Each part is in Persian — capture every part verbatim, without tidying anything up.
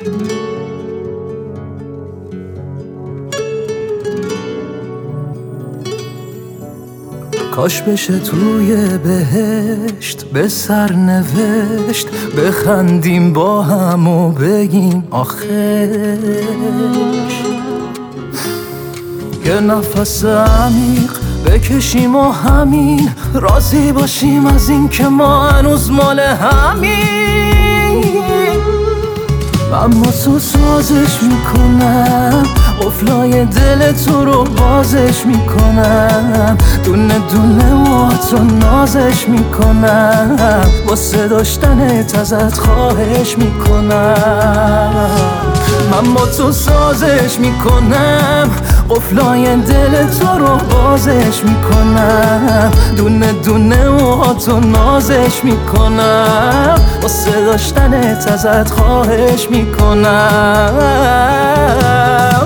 کاش بشه توی بهشت به سر نوشت بخندیم با هم و بگیم آخرش. یه نفس عمیق بکشیم و همین راضی باشیم از این که ما هنوز مال همین. اما تو سازش میکنم قفلای دل تو رو بازش میکنم، دونه دونه موهاتو نازش میکنم، واسه داشتنت ازت خواهش میکنم. من با تو سازش میکنم قفلای دل تو رو بازش میکنم، دونه دونه موهاتو نازش میکنم، واسه داشتنت ازت خواهش میکنم.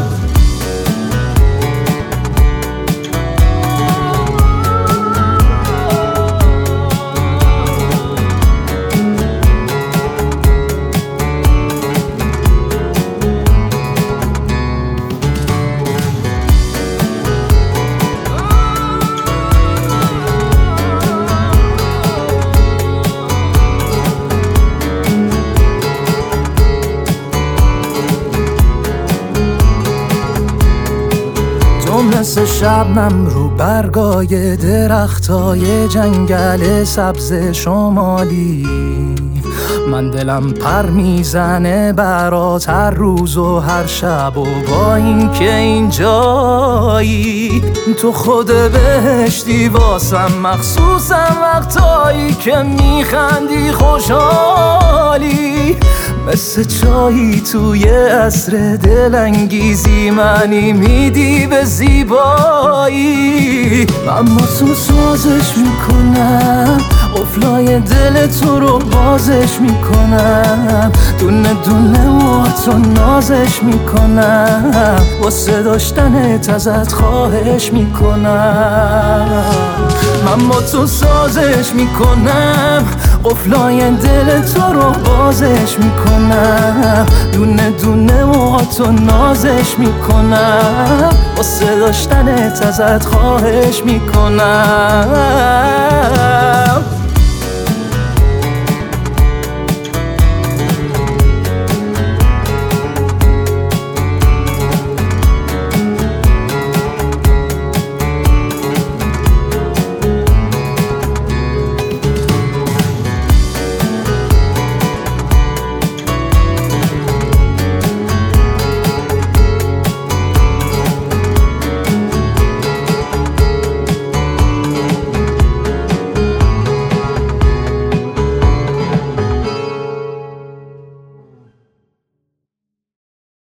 مثل شبنم رو برگای درختای جنگل سبز شمالی، من دلم پر میزنه برات هر روز و هر شب و با این که اینجایی تو خود بهشتی واسم، مخصوصم وقتایی که میخندی خوشحالی، مثل چایی توی عصر دلانگیزی منی میدی به زیبایی. اما تو سازش میکنم قفلای دل تو رو بازش میکنم، دونه دونه موهاتو نازش میکنم، واسه داشتنت ازت خواهش میکنم. من با تو سازش میکنم قفلای دل تو رو بازش میکنم، دونه دونه موهاتو نازش میکنم، واسه داشتنت ازت خواهش میکنم.